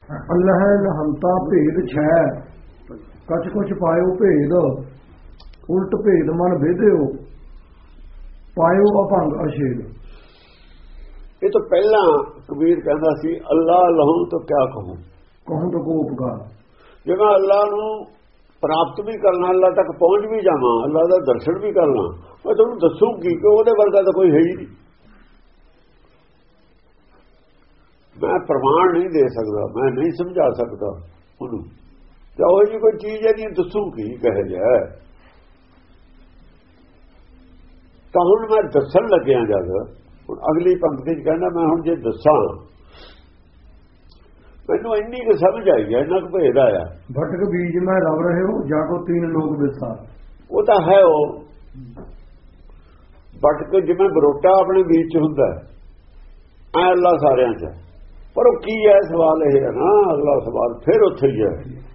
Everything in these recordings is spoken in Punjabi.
ਅੱਲਹ ਲਹੰਤਾ ਭੇਦ ਛੈ ਕਛ ਕੁਛ ਪਾਇਓ ਭੇਦ ਉਲਟ ਭੇਦ ਮਨ ਭੇਦਿਓ ਪਾਇਓ ਅਭੰਗ ਅਛੇਦ। ਇਹ ਤਾਂ ਪਹਿਲਾਂ ਕਬੀਰ ਕਹਿੰਦਾ ਸੀ ਅੱਲਾ ਲਹੂ ਤਾਂ ਕਿਆ ਕਹੂੰ, ਕਹੂੰ ਤਾਂ ਕੋ ਉਪਕਾਰ। ਜੇ ਮੈਂ ਅੱਲਾ ਨੂੰ ਪ੍ਰਾਪਤ ਵੀ ਕਰਨਾ, ਅੱਲਾ ਤੱਕ ਪਹੁੰਚ ਵੀ ਜਾਵਾਂ, ਅੱਲਾ ਦਾ ਦਰਸ਼ਨ ਵੀ ਕਰਨਾ, ਮੈਂ ਤੁਹਾਨੂੰ ਦੱਸੂਗੀ ਕਿ ਉਹਦੇ ਵਰਗਾ ਤਾਂ ਕੋਈ ਹੈ ਹੀ ਨਹੀਂ। ਮੈਂ ਪ੍ਰਮਾਣ ਨਹੀਂ ਦੇ ਸਕਦਾ, ਮੈਂ ਨਹੀਂ ਸਮਝਾ ਸਕਦਾ ਉਹਨੂੰ, ਜਾਂ ਉਹ ਜੀ ਕੋਈ ਚੀਜ਼ ਹੈ ਨਹੀਂ ਦੱਸੂਗੀ ਕਹੇ ਜਾ। ਤਾਂ ਹੁਣ ਮੈਂ ਦੱਸਣ ਲੱਗਿਆ ਜਦ ਹੁਣ ਅਗਲੀ ਪੰਕਤੀ 'ਚ ਕਹਿੰਦਾ ਮੈਂ ਹੁਣ ਜੇ ਦੱਸਾਂ ਮੈਨੂੰ ਇੰਨੀ ਕੁ ਸਮਝ ਆਈ ਹੈ, ਇੰਨਾ ਕੁ ਭੇਦ ਆਇਆ। ਭਟਕ ਬੀਜ ਮੈਂ ਰਵ ਰਹੇ ਹੋ ਜਾ ਕੋ ਤੀਨ ਲੋਕ ਵਿਸਾ। ਉਹ ਤਾਂ ਹੈ ਉਹ ਭਟਕ ਜਿਵੇਂ ਬਰੋਟਾ ਆਪਣੇ ਬੀਜ 'ਚ ਹੁੰਦਾ ਐ ਅੱਲਾ ਸਾਰਿਆਂ 'ਚ, ਪਰ ਉਹ ਕੀ ਹੈ ਸਵਾਲ ਇਹ ਹੈ ਨਾ, ਅਗਲਾ ਸਵਾਲ ਫਿਰ ਉੱਥੇ ਹੀ ਹੈ।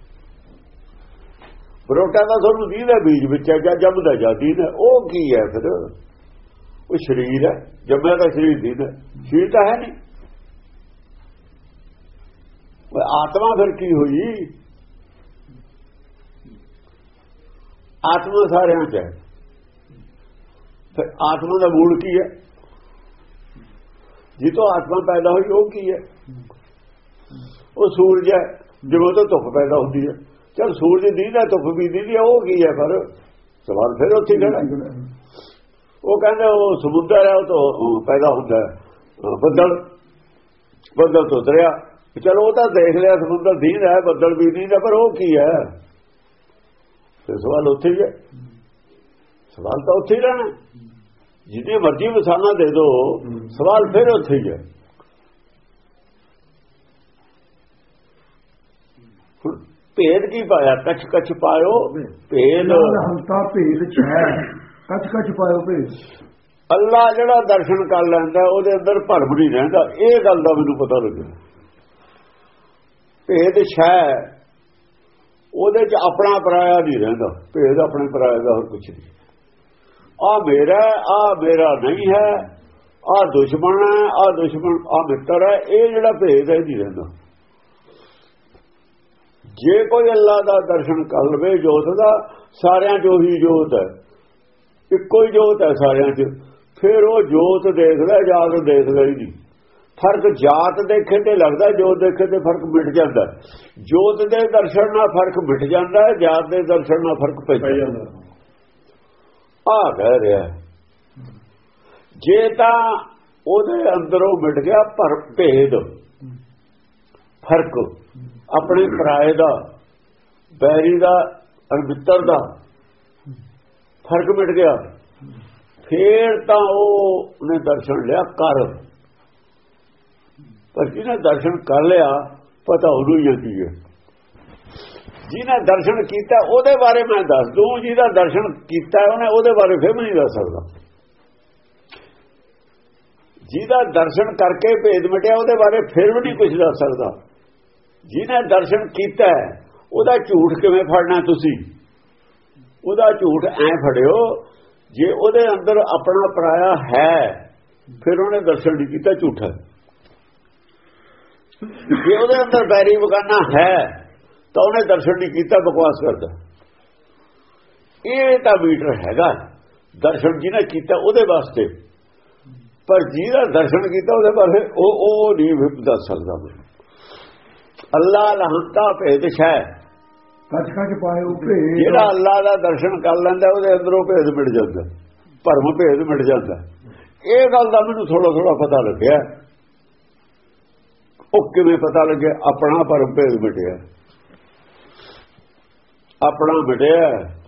ਬਰੋਟਾ ਤਾਂ ਤੁਹਾਨੂੰ ਦੀਦਾ ਬੀਜ ਵਿੱਚ ਹੈ ਜਾਂ ਜੰਮਦਾ ਜਾਂ ਦੀਦਾ, ਉਹ ਕੀ ਹੈ ਫਿਰ? ਉਹ ਸਰੀਰ ਹੈ, ਜੰਮਿਆ ਦਾ ਸਰੀਰ ਦੀਦਾ, ਸਰੀਰ ਤਾਂ ਹੈ ਨਹੀਂ। ਆਤਮਾ ਫਿਰ ਕੀ ਹੋਈ? ਆਤਮਾ ਸਾਰਿਆਂ 'ਚ ਹੈ, ਫਿਰ ਆਤਮਾ ਦਾ ਮੂਲ ਕੀ ਹੈ? ਜਿੱਥੋਂ ਆਤਮਾ ਪੈਦਾ ਹੋਈ ਉਹ ਕੀ ਹੈ? ਉਹ ਸੂਰਜ ਹੈ, ਜਿਵੇਂ ਤੋਂ ਧੁੱਪ ਪੈਦਾ ਹੁੰਦੀ ਹੈ। ਚਲ ਸੂਰਜ ਦੀਦਾ, ਧੁੱਪ ਵੀ ਦੀਦੀ ਹੈ, ਉਹ ਕੀ ਹੈ? ਪਰ ਸਵਾਲ ਫਿਰ ਉੱਥੇ ਖੜਾ। ਉਹ ਕਹਿੰਦੇ ਉਹ ਸਮੁੰਦਰ ਹੈ, ਉਹ ਤੋਂ ਪੈਦਾ ਹੁੰਦਾ ਬੱਦਲ, ਬੱਦਲ ਤੋਂ ਦਰਿਆ। ਚਲੋ ਉਹ ਤਾਂ ਦੇਖ ਲਿਆ, ਸਮੁੰਦਰ ਦੀਦਾ ਹੈ, ਬੱਦਲ ਵੀ ਦੀਦਾ, ਪਰ ਉਹ ਕੀ ਹੈ? ਫਿਰ ਸਵਾਲ ਉੱਥੇ ਹੀ ਹੈ, ਸਵਾਲ ਤਾਂ ਉੱਥੇ ਹੀ ਰਹਿਣਾ। ਜਿੰਨੇ ਮਰਜ਼ੀ ਮਿਸਾਲਾਂ ਦੇ ਦੋ, ਸਵਾਲ ਫਿਰ ਉੱਥੇ ਹੀ ਹੈ। ਭੇਦ ਕੀ ਪਾਇਆ? ਕਛ ਕਛ ਪਾਇਓ ਭੇਦ। ਹੰਤਾ ਭੇਦ ਛੈ ਕਛ ਕਛ ਪਾਇਓ ਭੇਦ। ਅੱਲਾ ਜਿਹੜਾ ਦਰਸ਼ਨ ਕਰ ਲੈਂਦਾ ਉਹਦੇ ਅੰਦਰ ਭਰਮ ਨਹੀਂ ਰਹਿੰਦਾ, ਇਹ ਗੱਲ ਦਾ ਮੈਨੂੰ ਪਤਾ ਲੱਗਿਆ। ਭੇਦ ਛੈ, ਉਹਦੇ 'ਚ ਆਪਣਾ ਪਰਾਇਆ ਨਹੀਂ ਰਹਿੰਦਾ। ਭੇਦ ਆਪਣੇ ਪਰਾਇਆ ਦਾ ਹੋਰ ਕੁਛ ਨਹੀਂ। ਆ ਮੇਰਾ ਨਹੀਂ ਹੈ, ਆ ਦੁਸ਼ਮਣ ਹੈ, ਆ ਦੁਸ਼ਮਣ, ਆ ਮਿੱਤਰ ਹੈ, ਇਹ ਜਿਹੜਾ ਭੇਦ ਹੈ ਨਹੀਂ ਰਹਿੰਦਾ। ਜੇ ਕੋਈ ਅੱਲਾ ਦਾ ਦਰਸ਼ਨ ਕਰ ਲਵੇ ਜੋਤ ਦਾ, ਸਾਰਿਆਂ 'ਚ ਉਹੀ ਜੋਤ ਹੈ, ਇੱਕੋ ਹੀ ਜੋਤ ਹੈ ਸਾਰਿਆਂ 'ਚ, ਫਿਰ ਉਹ ਜੋਤ ਦੇਖਦਾ, ਜਾਤ ਦੇਖਦਾ ਹੀ ਨਹੀਂ। ਫਰਕ ਜਾਤ ਦੇਖੇ ਤੇ ਲੱਗਦਾ, ਜੋਤ ਦੇਖੇ ਤੇ ਫਰਕ ਮਿਟ ਜਾਂਦਾ। ਜੋਤ ਦੇ ਦਰਸ਼ਨ ਨਾਲ ਫਰਕ ਮਿਟ ਜਾਂਦਾ, ਜਾਤ ਦੇ ਦਰਸ਼ਨ ਨਾਲ ਫਰਕ ਪੈ ਜਾਂਦਾ। ਆ ਕਹਿ ਰਿਹਾ ਜੇ ਤਾਂ ਉਹਦੇ ਅੰਦਰੋਂ ਮਿਟ ਗਿਆ ਭੇਦ, ਫਰਕ ਆਪਣੇ ਪਰਾਏ ਦਾ, ਬੈਰੀ ਦਾ ਔਰ ਮਿੱਤਰ ਦਾ ਫਰਕ ਮਿਟ ਗਿਆ, ਫੇਰ ਤਾਂ ਉਹਨੇ ਦਰਸ਼ਨ ਲਿਆ ਕਰ। ਪਰ ਜਿਹਨੇ ਦਰਸ਼ਨ ਕਰ ਲਿਆ ਪਤਾ ਉਹਨੂੰ ਹੀ ਕੀ ਹੈ। ਜਿਹਨੇ ਦਰਸ਼ਨ ਕੀਤਾ ਉਹਦੇ ਬਾਰੇ ਮੈਂ ਦੱਸ ਦੂੰ, ਜਿਹਦਾ ਦਰਸ਼ਨ ਕੀਤਾ ਉਹਨੇ ਉਹਦੇ ਬਾਰੇ ਫਿਰ ਨਹੀਂ ਦੱਸ ਸਕਦਾ। ਜਿਹਦਾ ਦਰਸ਼ਨ ਕਰਕੇ ਭੇਦ ਮਿਟਿਆ ਉਹਦੇ ਬਾਰੇ ਫਿਰ ਵੀ ਨਹੀਂ ਕੁਝ ਦੱਸ ਸਕਦਾ। ਜਿਹਨੇ ਦਰਸ਼ਨ ਕੀਤਾ ਉਹਦਾ ਝੂਠ ਕਿਵੇਂ ਫੜਨਾ ਤੁਸੀਂ? ਉਹਦਾ ਝੂਠ ਐ ਫੜਿਓ ਜੇ ਉਹਦੇ ਅੰਦਰ ਆਪਣਾ ਪਰਾਇਆ ਹੈ ਫਿਰ ਉਹਨੇ ਦਰਸ਼ਨ ਨਹੀਂ ਕੀਤਾ, ਝੂਠਾ। ਜੇ ਉਹਦੇ ਅੰਦਰ ਬੈਰੀ ਬਗਾਨਾ ਹੈ ਤਾਂ ਉਹਨੇ ਦਰਸ਼ਨ ਨਹੀਂ ਕੀਤਾ, ਬਕਵਾਸ ਕਰਦਾ। ਇਹ ਤਾਂ ਮੀਟਰ ਹੈਗਾ ਦਰਸ਼ਨ ਜਿਹਨੇ ਕੀਤਾ ਉਹਦੇ ਵਾਸਤੇ, ਪਰ ਜਿਹਦਾ ਦਰਸ਼ਨ ਕੀਤਾ ਉਹਦੇ ਬਾਰੇ ਉਹ ਨਹੀਂ ਦੱਸ ਸਕਦਾ। ਅੱਲਾ ਲਹੰਤਾ ਭੇਦ ਛੈ ਕਛ ਕਛ ਪਾਇਓ ਭੇਦ। ਜਿਹੜਾ ਅੱਲਾ ਦਾ ਦਰਸ਼ਨ ਕਰ ਲੈਂਦਾ ਉਹਦੇ ਅੰਦਰੋਂ ਭੇਦ ਮਿਟ ਜਾਂਦਾ, ਭਰਮ ਭੇਦ ਮਿਟ ਜਾਂਦਾ। ਇਹ ਗੱਲ ਦਾ ਮੈਨੂੰ ਥੋੜਾ ਪਤਾ ਲੱਗਿਆ। ਉਹ ਕਿਵੇਂ ਪਤਾ ਲੱਗਿਆ? ਆਪਣਾ ਭਰਮ ਭੇਦ ਮਿਟਿਆ, ਆਪਣਾ ਮਿਟਿਆ।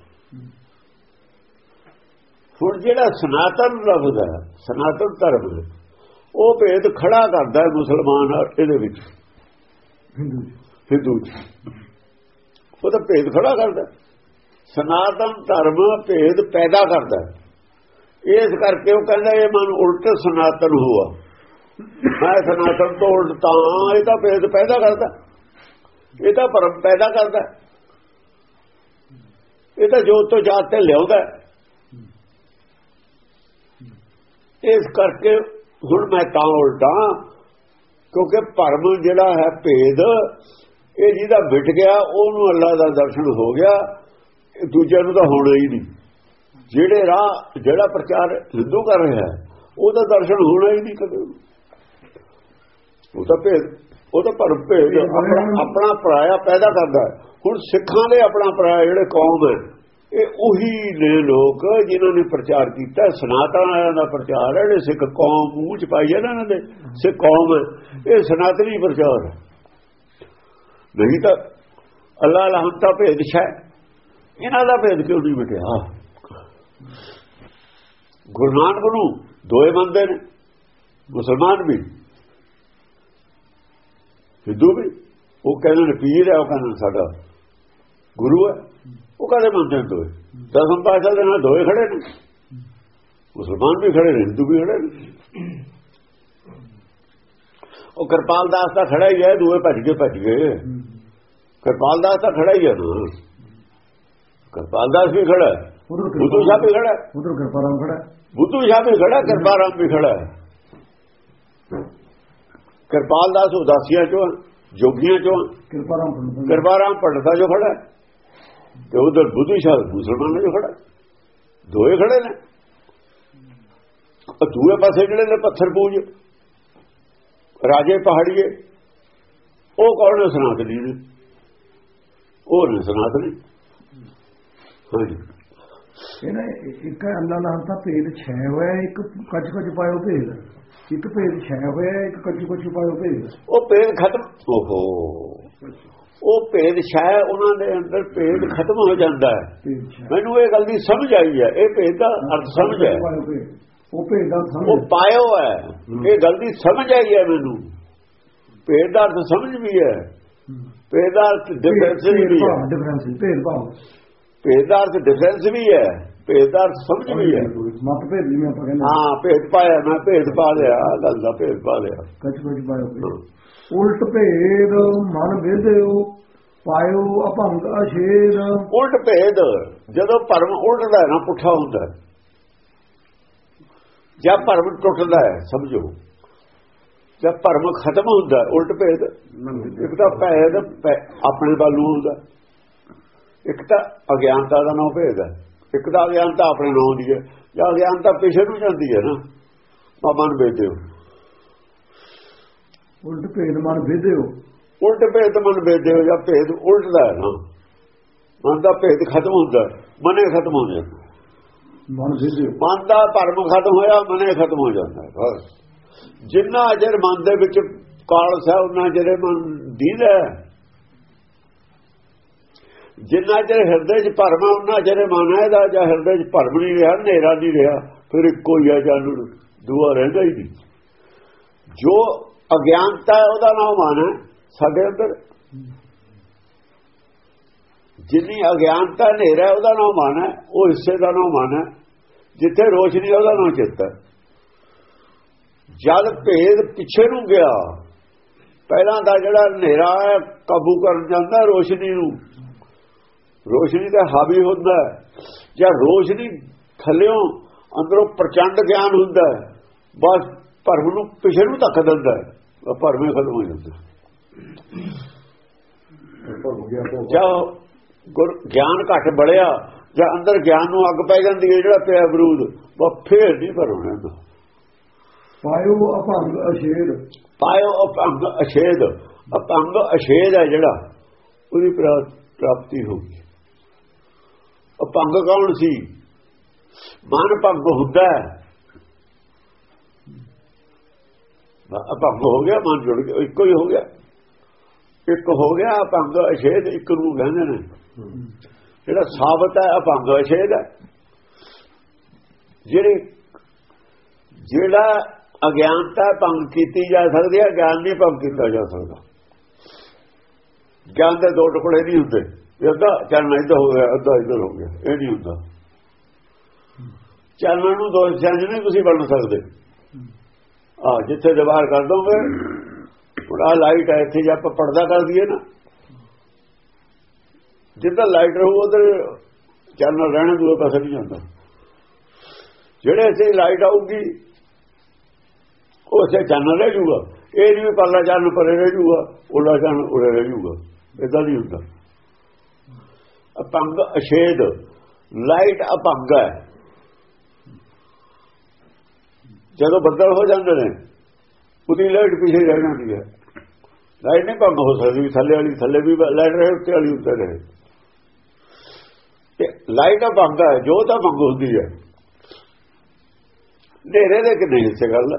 ਹੁਣ ਜਿਹੜਾ ਸਨਾਤਨ ਲਫ਼ਜ਼ ਹੈ, ਸਨਾਤਨ ਧਰਮ, ਉਹ ਭੇਦ ਖੜਾ ਕਰਦਾ ਮੁਸਲਮਾਨ ਇਹਦੇ ਵਿੱਚ, ਹਿੰਦੂ ਉਹ ਤਾਂ ਭੇਦ ਖੜਾ ਕਰਦਾ। ਸਨਾਤਨ ਧਰਮ ਭੇਦ ਪੈਦਾ ਕਰਦਾ, ਇਸ ਕਰਕੇ ਉਹ ਕਹਿੰਦਾ ਇਹ ਮਨ ਉਲਟ ਸਨਾਤਨ ਹੁਆ, ਮੈਂ ਸਨਾਤਨ ਤੋਂ ਉਲਟਾ। ਇਹ ਤਾਂ ਭੇਦ ਪੈਦਾ ਕਰਦਾ, ਇਹ ਤਾਂ ਭਰਮ ਪੈਦਾ ਕਰਦਾ, ਇਹ ਤਾਂ ਜੋਤ ਤੋਂ ਜਾਤ ਤੇ ਲਿਆਉਂਦਾ। ਇਸ ਕਰਕੇ ਹੁਣ ਮੈਂ ਤਾਂ ਉਲਟਾ, ਕਿਉਂਕਿ ਭਰਮ ਜਿਹੜਾ ਹੈ ਭੇਦ, ਇਹ ਜਿਹਦਾ ਮਿਟ ਗਿਆ ਉਹਨੂੰ ਅੱਲਾ ਦਾ ਦਰਸ਼ਨ ਹੋ ਗਿਆ, ਦੂਜਿਆਂ ਨੂੰ ਤਾਂ ਹੋਣਾ ਹੀ ਨਹੀਂ। ਜਿਹੜੇ ਰਾਹ ਜਿਹੜਾ ਪ੍ਰਚਾਰ ਹਿੰਦੂ ਕਰ ਰਿਹਾ ਉਹਦਾ ਦਰਸ਼ਨ ਹੋਣਾ ਹੀ ਨਹੀਂ ਕਦੇ। ਉਹ ਤਾਂ ਭੇਦ, ਉਹ ਤਾਂ ਭਰਮ ਭੇਦ ਆਪਣਾ ਪਰਾਇਆ ਪੈਦਾ ਕਰਦਾ। ਹੁਣ ਸਿੱਖਾਂ ਦੇ ਆਪਣਾ ਪਰਾਇਆ ਜਿਹੜੇ ਕੌਮ ਹੈ, ਇਹ ਉਹੀ ਨੇ ਲੋਕ ਜਿਨ੍ਹਾਂ ਨੇ ਪ੍ਰਚਾਰ ਕੀਤਾ। ਸਨਾਤਨ ਵਾਲਿਆਂ ਦਾ ਪ੍ਰਚਾਰ ਹੈ, ਜਿਹੜੇ ਸਿੱਖ ਕੌਮ ਮੂੰਹ ਚ ਪਾਈ ਜਾਂਦਾ ਇਹਨਾਂ ਦੇ ਸਿੱਖ ਕੌਮ ਹੈ, ਇਹ ਸਨਾਤਨੀ ਪ੍ਰਚਾਰ ਹੈ। ਨਹੀਂ ਤਾਂ ਅੱਲਾ ਲਾਹਨਤਾ ਭੇਦ ਸ਼ੈ, ਇਹਨਾਂ ਦਾ ਭੇਦ ਕਿਉਂ ਨਹੀਂ ਮਿਟਿਆ? ਗੁਰੂ ਨਾਨਕ ਨੂੰ ਦੋਏ ਮੰਨਦੇ ਨੇ, ਮੁਸਲਮਾਨ ਵੀ ਹਿੰਦੂ ਵੀ। ਉਹ ਕਹਿੰਦੇ ਨੇ ਪੀਰ ਹੈ, ਉਹ ਕਹਿੰਦੇ ਨੇ ਸਾਡਾ ਗੁਰੂ ਹੈ। ਉਹ ਕਦੇ ਮੰਨਦੇ ਨੇ ਦੋਏ। ਦਸਮ ਪਾਤਸ਼ਾਹ ਦੇ ਨਾਲ ਦੋਏ ਖੜੇ ਨੇ, ਮੁਸਲਮਾਨ ਵੀ ਖੜੇ ਨੇ, ਹਿੰਦੂ ਵੀ ਖੜੇ ਨੇ। ਉਹ ਕਿਰਪਾਲ ਦਾਸ ਦਾ ਖੜਾ ਹੀ ਹੈ, ਦੋਏ ਭੱਜ ਗਏ। ਕਿਰਪਾਲ ਦਾਸ ਤਾਂ ਖੜਾ ਹੀ ਹੈ ਨਾ, ਕਿਰਪਾਲ ਦਾਸ ਵੀ ਖੜਾ ਹੈ, ਬੁੱਧੂ ਸ਼ਾਹ ਵੀ ਖੜਾ, ਉਧਰ ਕਿਰਪਾਰਾਮ ਖੜਾ, ਬੁੱਧੂ ਸ਼ਾਹ ਵੀ ਖੜਾ, ਕਿਰਪਾਰਾਮ ਵੀ ਖੜਾ ਹੈ। ਕਿਰਪਾਲ ਦਾਸ ਉਦਾਸੀਆਂ ਚੋਂ, ਜੋਗੀਆਂ ਚੋਂ, ਕਿਰਪਾਰਾਮ ਪੰਡਤਾਂ ਚੋਂ ਖੜਾ, ਤੇ ਉਧਰ ਬੁੱਧੂ ਸ਼ਾਹ ਮੁਸਲਮਾਨਾਂ ਚੋਂ ਖੜਾ। ਦੋਏ ਖੜੇ ਨੇ। ਦੂਏ ਪਾਸੇ ਜਿਹੜੇ ਨੇ ਪੱਥਰ ਪੂਜ ਰਾਜੇ ਪਹਾੜੀਏ, ਉਹ ਕੌਣ ਨੇ? ਸਨਾਤਨੀ ਨੇ। ਉਹ ਨੇ ਸਨਾਤਨੀ। ਹਾਂਜੀ, ਇੱਕ ਅੱਲਾ ਲਾਹਨਤਾ ਭੇਦ ਛੈ ਹੋਇਆ, ਇੱਕ ਕੱਚ ਕੁਝ ਪਾਇਓ ਭੇਦ। ਇੱਕ ਭੇਦ ਛੈ ਹੋਇਆ, ਇੱਕ ਕੱਚ ਕੁਝ ਪਾਇਓ ਭੇਦ। ਉਹ ਭੇਦ ਖਤਮ। ਓਹੋ, ਉਹ ਭੇਦ ਛੈ, ਉਹਨਾਂ ਦੇ ਅੰਦਰ ਭੇਦ ਖਤਮ ਹੋ ਜਾਂਦਾ ਹੈ। ਮੈਨੂੰ ਇਹ ਗੱਲ ਦੀ ਸਮਝ ਆਈ ਹੈ, ਇਹ ਭੇਦ ਦਾ ਅਰਥ ਸਮਝ ਹੈ। ਉਹ ਭੇਦ ਦਾ ਉਹ ਪਾਇਓ ਹੈ, ਇਹ ਗੱਲ ਦੀ ਸਮਝ ਆਈ ਹੈ ਮੈਨੂੰ। ਭੇਦ ਦਾ ਅਰਥ ਸਮਝ ਵੀ ਹੈ, ਭੇਦ ਦਾ ਅਰਥ ਡਿਫਰੈਂਸ ਵੀ ਹੈ। ਭੇਦ ਦਾ ਅਰਥ ਡਿਫਰੈਂਸ ਵੀ ਹੈ, ਭੇਦ ਦਾ ਅਰਥ ਸਮਝ ਵੀ ਹੈ। ਮਤਭੇਦ ਜਿਵੇਂ ਆਪਾਂ ਕਹਿੰਦੇ ਹਾਂ, ਭੇਦ ਪਾਇਆ, ਮੈਂ ਭੇਦ ਪਾ ਲਿਆ, ਗੱਲ ਦਾ ਭੇਦ ਪਾ ਲਿਆ। ਕੱਚ ਕੁਝ ਪਾਇਓ। ਉਲਟ ਭੇਦ ਮਨ ਵੇਧਿਓ, ਪਾਇਓ ਅਭੰਗ ਅਛੇਦ। ਉਲਟ ਭੇਦ, ਜਦੋਂ ਭਰਮ ਉਲਟਦਾ ਹੈ ਨਾ, ਪੁੱਠਾ ਹੁੰਦਾ, ਜਾਂ ਭਰਮ ਟੁੱਟਦਾ ਹੈ, ਸਮਝੋ, ਜਦ ਭਰਮ ਖਤਮ ਹੁੰਦਾ ਉਲਟ ਭੇਦ। ਇੱਕ ਤਾਂ ਭੇਦ ਆਪਣੇ ਵੱਲ ਨੂੰ ਹੁੰਦਾ, ਇੱਕ ਤਾਂ ਅਗਿਆਨਤਾ ਦਾ ਨਾਮ ਭੇਦ ਹੈ, ਇੱਕ ਤਾਂ ਅਗਿਆਨਤਾ ਆਪਣੇ ਨਾਮ ਦੀ ਹੈ। ਜਾਂ ਅਗਿਆਨਤਾ ਪਿਛੇ ਨੂੰ ਜਾਂਦੀ ਹੈ ਨਾ, ਮਨ ਵੇਦਿਓ। ਉਲਟ ਭੇਦ ਮਨ ਵੇਦਿਓ, ਉਲਟ ਭੇਦ ਮਨ ਵੇਦਿਓ। ਜਾਂ ਭੇਦ ਉਲਟਦਾ ਹੈ ਨਾ, ਮਨ ਦਾ ਭੇਦ ਖਤਮ ਹੁੰਦਾ, ਮਨੇ ਖਤਮ ਹੋ ਜਾਂਦਾ। ਮਨ ਦਾ ਭਰਮ ਖਤਮ ਹੋਇਆ, ਮਨੇ ਖਤਮ ਹੋ ਜਾਂਦਾ। ਬਸ ਜਿੰਨਾ ਅਜਰ ਮਨ ਦੇ ਵਿੱਚ ਕਾਲਸ ਹੈ, ਉਹਨਾਂ ਜਿਹੜੇ ਮਨ ਦੀਦਾ, ਜਿੰਨਾ ਚਿਰ ਹਿਰਦੇ 'ਚ ਭਰਮ ਹੈ, ਉਹਨਾਂ ਜਿਹੜੇ ਮਨ ਹੈ ਦਾ। ਜਾਂ ਹਿਰਦੇ 'ਚ ਭਰਮ ਨਹੀਂ ਰਿਹਾ, ਹਨੇਰਾ ਨਹੀਂ ਰਿਹਾ, ਫਿਰ ਇੱਕੋ ਹੀ ਹੈ, ਜਾਨੂ ਦੂਆ ਰਹਿੰਦਾ ਹੀ ਨਹੀਂ। ਜੋ ਅਗਿਆਨਤਾ ਹੈ, ਉਹਦਾ ਨਾਮ ਮਨ ਹੈ ਸਾਡੇ ਅੰਦਰ। ਜਿੰਨੀ ਅਗਿਆਨਤਾ ਹਨੇਰਾ, ਉਹਦਾ ਨਾਮ ਮਨ ਹੈ, ਉਹ ਹਿੱਸੇ ਦਾ ਨਾਮ ਮਨ ਹੈ। ਜਿੱਥੇ ਰੋਸ਼ਨੀ, ਉਹਦਾ ਨਾਮ ਚਿੱਤ ਹੈ। ਜਦ ਭੇਦ ਪਿੱਛੇ ਨੂੰ ਗਿਆ, ਪਹਿਲਾਂ ਦਾ ਜਿਹੜਾ ਹਨੇਰਾ ਹੈ ਕਾਬੂ ਕਰਨ ਜਾਂਦਾ ਰੋਸ਼ਨੀ ਨੂੰ, ਰੋਸ਼ਨੀ ਦਾ ਹਾਵੀ ਹੁੰਦਾ। ਜਾਂ ਰੋਸ਼ਨੀ ਥੱਲਿਓਂ ਅੰਦਰੋਂ ਪ੍ਰਚੰਡ ਗਿਆਨ ਹੁੰਦਾ, ਬਸ ਭਰਮ ਨੂੰ ਪਿੱਛੇ ਨੂੰ ਧੱਕ ਦਿੰਦਾ, ਭਰਮੇ ਖਤਮ ਹੋ ਜਾਂਦਾ। ਜਾਂ ਗਿਆਨ ਘੱਟ ਬੜਿਆ, ਜਾਂ ਅੰਦਰ ਗਿਆਨ ਨੂੰ ਅੱਗ ਪੈ ਜਾਂਦੀ ਹੈ, ਜਿਹੜਾ ਪਿਆ ਬਰੂਦ, ਉਹ ਫੇਰ ਨਹੀਂ ਭਰਉਣਾ। ਪਾਇਓ ਅਭੰਗ ਅਛੇਦ, ਪਾਇਓ ਅਭੰਗ ਅਛੇਦ। ਅਭੰਗ ਅਛੇਦ ਹੈ ਜਿਹੜਾ, ਉਹਦੀ ਪ੍ਰਾਪਤੀ ਹੋ ਗਈ। ਅਭੰਗ ਕੌਣ ਸੀ? ਮਨ ਭੰਗ ਹੁੰਦਾ, ਅਭੰਗ ਹੋ ਗਿਆ, ਮਨ ਜੁੜ ਗਿਆ, ਇੱਕੋ ਹੀ ਹੋ ਗਿਆ, ਇੱਕ ਹੋ ਗਿਆ। ਅਭੰਗ ਅਛੇਦ ਇੱਕ ਨੂੰ ਕਹਿੰਦੇ ਨੇ। ਜਿਹੜਾ ਸਾਬਤ ਹੈ ਅਭੰਗ ਅਛੇਦ ਹੈ। ਜਿਹੜਾ ਅਗਿਆਨਤਾ ਭੰਗ ਕੀਤੀ ਜਾ ਸਕਦੀ ਹੈ, ਗਿਆਨ ਨਹੀਂ ਭੰਗ ਕੀਤਾ ਜਾ ਸਕਦਾ। ਗਿਆਨ ਦੇ ਦੋ ਟੁਕੜੇ ਨਹੀਂ ਹੁੰਦੇ, ਅੱਧਾ ਚਾਨਣਾ ਇੱਧਰ ਹੋ ਗਿਆ, ਅੱਧਾ ਇੱਧਰ ਹੋ ਗਿਆ, ਇਹ ਨਹੀਂ ਹੁੰਦਾ। ਚਾਨਣ ਨੂੰ ਦੋ ਹਿੱਸਿਆਂ 'ਚ ਨਹੀਂ ਤੁਸੀਂ ਬਣ ਸਕਦੇ। ਜਿੱਥੇ ਦੀਵਾਰ ਕਰ ਦੋਗੇ, ਥੋੜਾ ਲਾਈਟ ਹੈ, ਇੱਥੇ ਜੇ ਆਪਾਂ ਪਰਦਾ ਕਰ ਦਈਏ ਨਾ, ਜਿੱਦਾਂ ਲਾਈਟ ਰਹੂ ਉਧਰ ਚਾਨਣ ਰਹਿਣਾ, ਦੂਏ ਪਾਸੇ ਨਹੀਂ ਜਾਂਦਾ। ਜਿਹੜੇ ਇੱਥੇ ਲਾਈਟ ਆਊਗੀ, ਉਹ ਇੱਥੇ ਚਾਨਣ ਰਹਿ ਜੂਗਾ। ਇਹ ਨਹੀਂ ਪਰਲਾ ਚੰਨ ਪਰੇ ਰਹਿ ਜੂਗਾ, ਉਲਾ ਚੰਨ ਉਰੇ ਰਹਿ ਜੂਗਾ, ਏਦਾਂ ਨਹੀਂ ਹੁੰਦਾ। ਅਪੰਗ ਅਛੇਦ, ਲਾਈਟ ਅਪੰਗ ਹੈ। ਜਦੋਂ ਬੱਦਲ ਹੋ ਜਾਂਦੇ ਨੇ ਉਹਦੀ ਲਾਈਟ ਪਿੱਛੇ ਰਹਿ ਜਾਂਦੀ ਹੈ। ਲਾਈਟ ਨਹੀਂ ਭੰਗ ਹੋ ਸਕਦੀ, ਥੱਲੇ ਵਾਲੀ ਥੱਲੇ ਵੀ ਲਾਈਟ ਰਹੇ, ਉੱਤੇ ਵਾਲੀ ਉੱਤੇ ਰਹੇ। ਤੇ ਲਾਈਟ ਅਪੰਗ ਹੈ, ਜੋਤ ਅਪੰਗ ਹੁੰਦੀ ਹੈ। ਹਨੇਰੇ ਦੇ ਕਿੰਨੇ ਹਿੱਸੇ ਗੱਲ,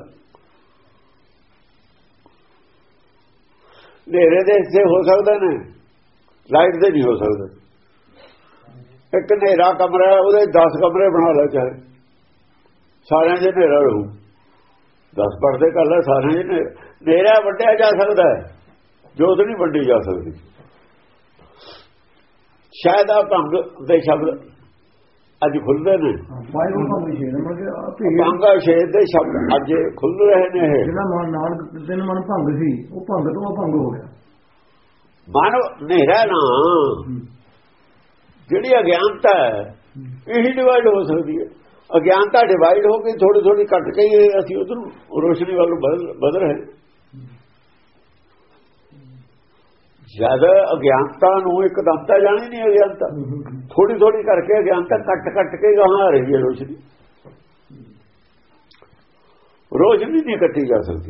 ਹਨੇਰੇ ਦੇ ਹਿੱਸੇ ਹੋ ਸਕਦੇ ਨੇ, ਲਾਈਟ ਦੇ ਨਹੀਂ ਹੋ ਸਕਦੇ। ਇੱਕ ਹਨੇਰਾ ਕਮਰਾ ਹੈ, ਉਹਦੇ 10 ਕਮਰੇ ਬਣਾ ਲੈ, ਚਾਹੇ ਸਾਰਿਆਂ 'ਚ ਹਨੇਰਾ ਰਹੂ, 10 ਪਰਦੇ ਕਰ ਲੈ, ਸਾਰਿਆਂ 'ਚ ਹਨੇਰਾ ਵੱਢਿਆ ਜਾ ਸਕਦਾ ਹੈ, ਜੋਤ ਨਹੀਂ ਵੰਡੀ ਜਾ ਸਕਦੀ। ਸ਼ਾਇਦ ਆ ਭੰਗ ਦੇ ਸ਼ਬਦ ਅੱਜ ਖੁੱਲਦੇ ਨੇ, ਭੰਗ ਸ਼ੇਦ ਦੇ ਸ਼ਬਦ ਅੱਜ ਖੁੱਲ ਰਹੇ ਨੇ। ਜਿਹੜਾ ਨਾਨਕ ਦਿਨ ਮਨ ਭੰਗ ਸੀ, ਉਹ ਭੰਗ ਤੋਂ ਭੰਗ ਹੋ ਗਿਆ। ਮਨ ਹਨੇਰਾ ਨਾ, ਜਿਹੜੀ ਅਗਿਆਨਤਾ ਹੈ ਇਹੀ ਡਿਵਾਈਡ ਹੋ ਸਕਦੀ ਹੈ। ਅਗਿਆਨਤਾ ਡਿਵਾਈਡ ਹੋ ਕੇ ਥੋੜੀ ਥੋੜੀ ਘਟ ਕੇ ਅਸੀਂ ਉਧਰ ਰੋਸ਼ਨੀ ਵੱਲ ਵਧ ਰਹੇ। ਜਦ ਅਗਿਆਨਤਾ ਨੂੰ ਇੱਕਦਮ ਤਾਂ ਜਾਣੀ ਨਹੀਂ, ਅਗਿਆਨਤਾ ਥੋੜੀ ਥੋੜੀ ਕਰਕੇ ਅਗਿਆਨਤਾ ਕੱਟ ਕੇ ਗਾਹਾਂ ਆ ਰਹੀ ਹੈ। ਰੋਸ਼ਨੀ ਨਹੀਂ ਕੱਟੀ ਜਾ ਸਕਦੀ,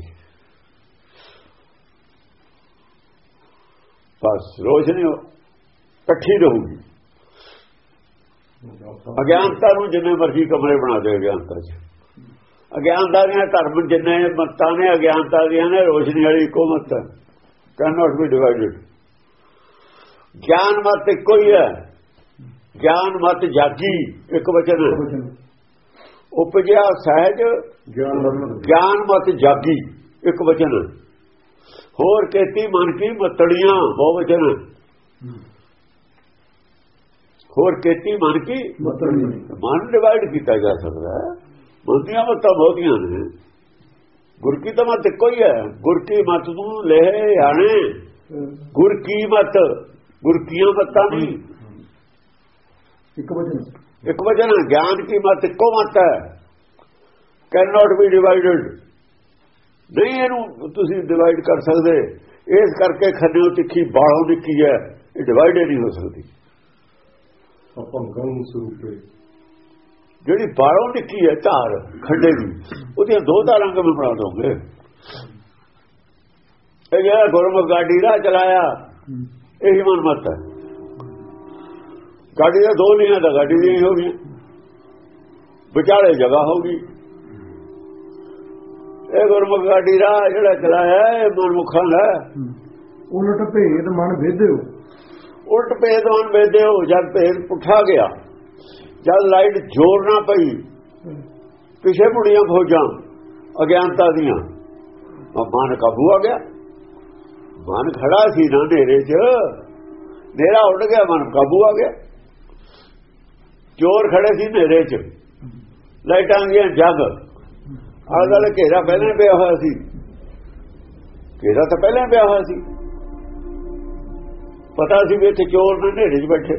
ਬਸ ਰੋਸ਼ਨੀ ਇਕੱਠੀ ਰਹੂਗੀ। ਅਗਿਆਨਤਾ ਨੂੰ ਜਿੰਨੇ ਮਰਜ਼ੀ ਕਮਰੇ ਬਣਾ ਦੇ, ਅਗਿਆਨਤਾ 'ਚ ਅਗਿਆਨਤਾ ਦੀਆਂ ਧਰਮ ਜਿੰਨੇ ਮੱਤਾਂ ਨੇ, ਅਗਿਆਨਤਾ ਦੀਆਂ ਨੇ, ਰੋਸ਼ਨੀ ਵਾਲੀ ਇੱਕੋ ਮੱਤ ਹੈ, ਕੈਨ ਨਾਟ ਬੀ ਡਿਵਾਈਡਡ। ਗਿਆਨ ਮਤ ਇੱਕੋ ਹੀ ਹੈ, ਗਿਆਨ ਮਤ ਜਾਗੀ, ਇੱਕ ਵਚਨ ਉਪਜਿਆ ਸਹਿਜ, ਗਿਆਨ ਮਤ ਜਾਗੀ, ਇੱਕ ਵਚਨ। ਹੋਰ ਕੇਤੀ ਮਨ ਕੀ ਮਤੜੀਆਂ, ਬਹੁ ਵਚਨ। ਹੋਰ ਕੇਤੀ ਮਨ ਕੀ ਮਤੜੀਆਂ, ਮਨ ਡਿਵਾਈਡ ਕੀਤਾ ਜਾ ਸਕਦਾ ਹੈ। ਮਨ ਦੀਆਂ ਮੱਤਾਂ ਬਹੁਤੀਆਂ ਨੇ, ਗੁਰ ਕੀ ਤਾਂ ਮਤ ਇੱਕੋ ਹੀ ਹੈ। ਗੁਰ ਕੀ ਮਤ ਤੂੰ ਲੈ ਆਣੇ, ਗੁਰ ਕੀ ਮਤ, ਗੁਰ ਕੀਆਂ ਮੱਤਾਂ ਨਹੀਂ, ਇੱਕ ਵਚਨ। ਗਿਆਨ ਕੀ ਮਤ ਇੱਕੋ ਮਤ ਹੈ, ਕੈਨ ਨਾਟ ਬੀ ਡਿਵਾਈਡਡ। ਨਹੀਂ ਇਹਨੂੰ ਤੁਸੀਂ ਡਿਵਾਈਡ ਕਰ ਸਕਦੇ, ਇਸ ਕਰਕੇ ਖੰਡਿਓ ਤਿੱਖੀ ਬਾਹੋਂ ਨਿੱਕੀ ਹੈ, ਇਹ ਡਿਵਾਈਡ ਨਹੀਂ ਹੋ ਸਕਦੀ। ਜਿਹੜੀ ਬਾਹੋਂ ਨਿੱਕੀ ਹੈ ਧਾਰ ਖੰਡੇ ਦੀ, ਉਹਦੀਆਂ 2 ਧਾਰਾਂ ਕਿਵੇਂ ਬਣਾ ਦੋਗੇ? ਇਹ ਜਿਹੜਾ ਗੁਰਮੁਖ ਗਾਡੀ ਰਾਹ ਚਲਾਇਆ, ਇਹੀ ਮਨ ਮਤ ਹੈ। ਗਾਡੀ ਦਾ 2 ਲੀਆਂ ਦਾ ਗਾਡੀ ਦੀ ਹੋ ਗਈ, ਵਿਚਾਲੇ ਜਗ੍ਹਾ ਹੋ ਗਈ। ਇਹ ਗੁਰਮੁਖ ਗਾਡੀ ਰਾਹ ਜਿਹੜਾ ਚਲਾਇਆ, ਇਹ ਮਨਮੁਖਾਂ ਦਾ ਉਲਟ ਭੇਦ ਮਨ ਵੇਦਿਓ, ਉਲਟ ਭੇਦ ਮਨ ਵੇਦਿਓ। ਜਦ ਭੇਦ ਪੁੱਠਾ ਗਿਆ, ਜਦ ਲਾਈਟ ਜ਼ੋਰ ਨਾ ਪਈ, ਪਿਛੇ ਮੁੜੀਆਂ ਫੌਜਾਂ ਅਗਿਆਨਤਾ ਦੀਆਂ, ਮਨ ਕਾਬੂ ਆ ਗਿਆ। ਮਨ ਖੜਾ ਸੀ ਨਾ ਹਨੇਰੇ 'ਚ, ਹਨੇਰਾ ਉੱਡ ਗਿਆ, ਮਨ ਕਾਬੂ ਆ ਗਿਆ। ਚੋਰ ਖੜੇ ਸੀ ਹਨੇਰੇ 'ਚ, ਲਾਈਟਾਂ ਦੀਆਂ ਜਗ ਆਲੇ ਦੁਆਲੇ ਘੇਰਾ ਪਹਿਲਾਂ ਪਿਆ ਹੋਇਆ ਸੀ, ਘੇਰਾ ਤਾਂ ਪਹਿਲਾਂ ਪਿਆ ਹੋਇਆ ਸੀ, ਪਤਾ ਸੀ ਵੀ ਇੱਥੇ ਚੋਰ ਨੇ ਹਨੇਰੇ 'ਚ ਬੈਠੇ।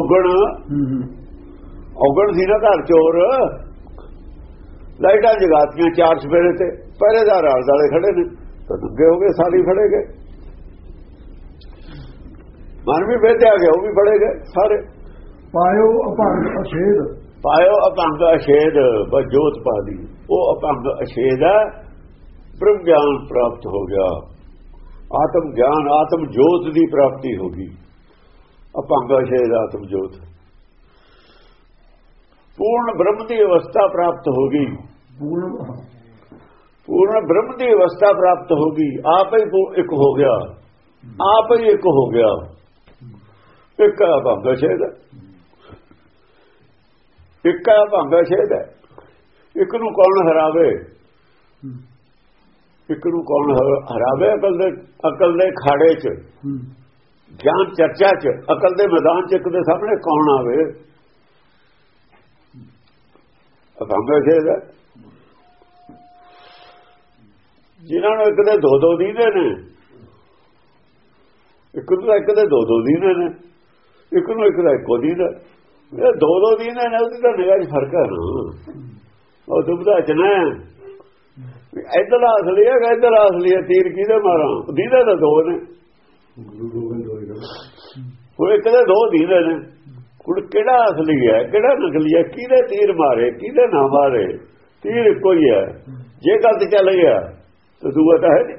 ਔਗਣ ਸੀ ਨਾ ਘਰ ਚੋਰ। ਲਾਈਟਾਂ ਜਗਾਤੀਆਂ 4 ਸਵੇਰੇ ਤੇ, ਪਹਿਰੇਦਾਰ ਆਲੇ ਦੁਆਲੇ ਖੜੇ ਨੇ, ਤਾਂ ਦੂਗੇ ਹੋ ਗਏ, ਸਾਲੀ ਫੜੇ ਗਏ। ਮਨ ਵੀ ਵੇਦਿਆ ਗਿਆ, ਉਹ ਵੀ ਫੜੇ ਗਏ ਸਾਰੇ। ਪਾਇਓ ਅਭੰਗ ਅਛੇਦ, ਪਾਇਓ ਅਭੰਗ ਅਛੇਦ, ਬਸ ਜੋਤ ਪਾ ਦੀ। ਉਹ ਅਭੰਗ ਅਛੇਦ ਹੈ, ਬ੍ਰਹਮ ਗਿਆਨ ਪ੍ਰਾਪਤ ਹੋ ਗਿਆ, ਆਤਮ ਗਿਆਨ, ਆਤਮ ਜੋਤ ਦੀ ਪ੍ਰਾਪਤੀ ਹੋ ਗਈ। ਅਭੰਗ ਅਛੇਦ ਆਤਮ ਜੋਤ, ਪੂਰਨ ਬ੍ਰਹਮ ਦੀ ਅਵਸਥਾ ਪ੍ਰਾਪਤ ਹੋ ਗਈ। ਪੂਰਨ ਬ੍ਰਹਮ ਦੀ ਅਵਸਥਾ ਪ੍ਰਾਪਤ ਹੋ ਗਈ। ਆਪ ਹੀ ਇੱਕ ਹੋ ਗਿਆ, ਆਪ ਹੀ ਇੱਕ ਹੋ ਗਿਆ। ਇੱਕ ਅਭੰਗ ਅਛੇਦ, ਇੱਕ ਅਭੰਗ ਅਛੇਦ ਹੈ। ਇੱਕ ਨੂੰ ਕੌਣ ਹਰਾਵੇ? ਇੱਕ ਨੂੰ ਕੌਣ ਹਰਾਵੇ? ਅਕਲ ਦੇ ਖਾੜੇ 'ਚ, ਗਿਆਨ ਚਰਚਾ 'ਚ, ਅਕਲ ਦੇ ਮੈਦਾਨ 'ਚ ਇੱਕ ਦੇ ਸਾਹਮਣੇ ਕੌਣ ਆਵੇ? ਅਭੰਗ ਅਛੇਦ ਹੈ। ਜਿਨ੍ਹਾਂ ਨੂੰ ਇੱਕ ਦੇ 2-2 ਦੀਨੇ ਨੇ, ਇੱਕ ਨੂੰ ਇੱਕ ਦੇ 2-2 ਦੀਨੇ ਨੇ, ਇੱਕ ਨੂੰ ਇੱਕ ਦਾ ਇੱਕੋ ਦੀਨਾ। ਇਹ 2-2 ਦੀਨੇ ਨੇ, ਉਹਦੀ ਤਾਂ ਨਿਗਾਹ 'ਚ ਫਰਕ ਹੈ ਨਾ। ਉਹ ਦੁਬਦਾ ਚ ਨਾ ਇੱਧਰ ਅਸਲੀ ਹੈ ਇੱਧਰ ਅਸਲੀ ਹੈ, ਤੀਰ ਕਿਹਦੇ ਮਾਰਾਂ? ਦੀਦੇ ਤਾਂ ਦੋ ਨੇ, ਹੁਣ ਇੱਕ ਦੇ ਦੋ ਦੀਦੇ ਨੇ। ਹੁਣ ਕਿਹੜਾ ਅਸਲੀ ਹੈ ਕਿਹੜਾ ਨਕਲੀ ਹੈ? ਕਿਹਦੇ ਤੀਰ ਮਾਰੇ ਕਿਹਦੇ ਨਾ ਮਾਰੇ? ਤੀਰ ਇੱਕੋ ਹੀ ਹੈ। ਜੇ ਗੱਲ ਤੇ ਚੱਲ ਗਿਆ ਤਾਂ ਦੂਆ ਤਾਂ ਹੈ ਨਹੀਂ,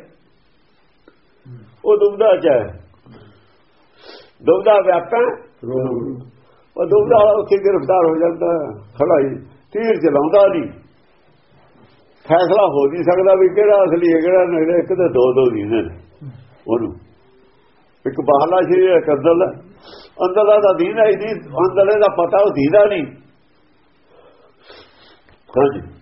ਉਹ ਦੁਬਦਾ ਚ ਹੈ, ਦੁਬਦਾ ਵਿਆਪਾ, ਉਹ ਦੁਬਦਾ ਉੱਥੇ ਗ੍ਰਿਫਤਾਰ ਹੋ ਜਾਂਦਾ ਖੜਾ ਹੀ, ਤੀਰ ਚਲਾਉਂਦਾ ਨਹੀਂ। ਫੈਸਲਾ ਹੋ ਨਹੀਂ ਸਕਦਾ ਵੀ ਕਿਹੜਾ ਅਸਲੀ ਹੈ ਕਿਹੜਾ ਨਕਲੀ। ਇੱਕ ਤਾਂ ਦੋ ਦੀਦੇ ਨੇ ਉਹਨੂੰ, ਇੱਕ ਬਾਹਰਲਾ ਸ਼ਰੀਰ ਇੱਕ ਅੰਦਰਲਾ ਦਾ ਦੀਦਾ ਹੀ ਨਹੀਂ, ਅੰਦਰਲੇ ਦਾ ਪਤਾ ਉਹ ਦੀਦਾ ਨਹੀਂ। ਹਾਂਜੀ।